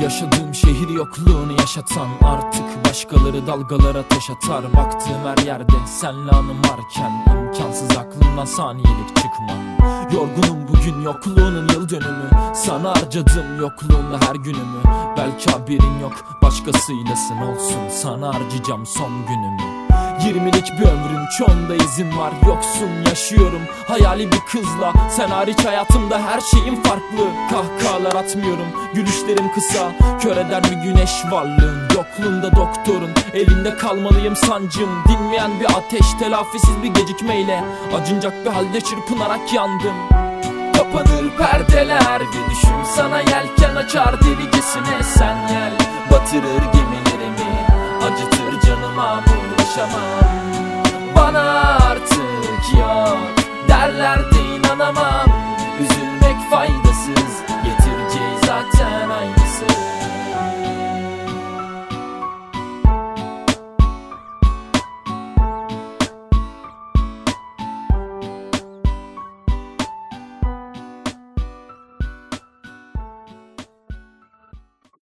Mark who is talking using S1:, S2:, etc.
S1: Yaşadığım şehir yokluğunu yaşatan, artık başkaları dalgalara taş atar. Baktığım her yerde senle anım varken, imkansız aklımdan saniyelik çıkmam. Yorgunum bugün yokluğunun yıl dönümü, sana harcadım yokluğunda her günümü. Belki haberin yok, başkasıylasın, olsun sana harcayacağım son günümü. 20'lik bir ömrüm, çoğunda izin var, yoksun yaşıyorum hayali bir kızla. Sen hariç hayatımda her şeyim farklı. Kahkahalar atmıyorum, gülüşlerim kısa, kör eder bir güneş varlığın. Yokluğunda doktorun, elinde kalmalıyım sancım. Dinmeyen bir ateş, telafisiz bir gecikmeyle, acınacak bir halde çırpınarak yandım. Kapanır perdeler, bir düşüm sana yelken açar delicesine. Sen gel, batırır gemilerimi, acıtır canıma bu yaşamak.